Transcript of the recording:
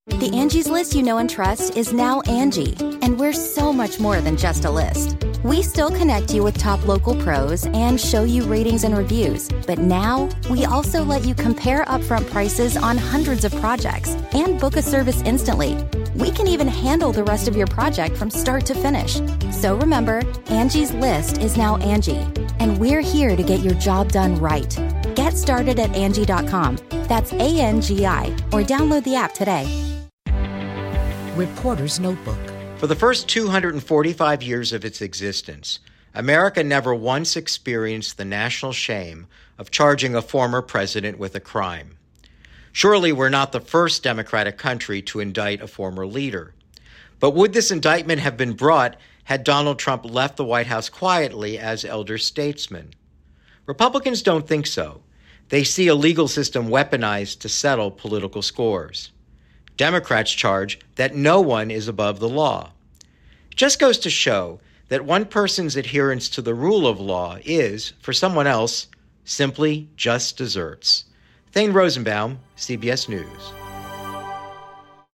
The Angie's List you know and trust is now Angie, and we're so much more than just a list. We still connect you with top local pros and show you ratings and reviews, but now we also let you compare upfront prices on hundreds of projects and book a service instantly. We can even handle the rest of your project from start to finish. So remember, Angie's List is now Angie, and we're here to get your job done right. Get started at Angie.com. That's ANGI, or download the app today. Reporter's Notebook. For the first 245 years of its existence, America never once experienced the national shame of charging a former president with a crime. Surely we're not the first democratic country to indict a former leader. But would this indictment have been brought had Donald Trump left the White House quietly as elder statesman? Republicans don't think so. They see a legal system weaponized to settle political scores. Democrats charge that no one is above the law. It just goes to show that one person's adherence to the rule of law is, for someone else, simply just desserts. Thane Rosenbaum, CBS News.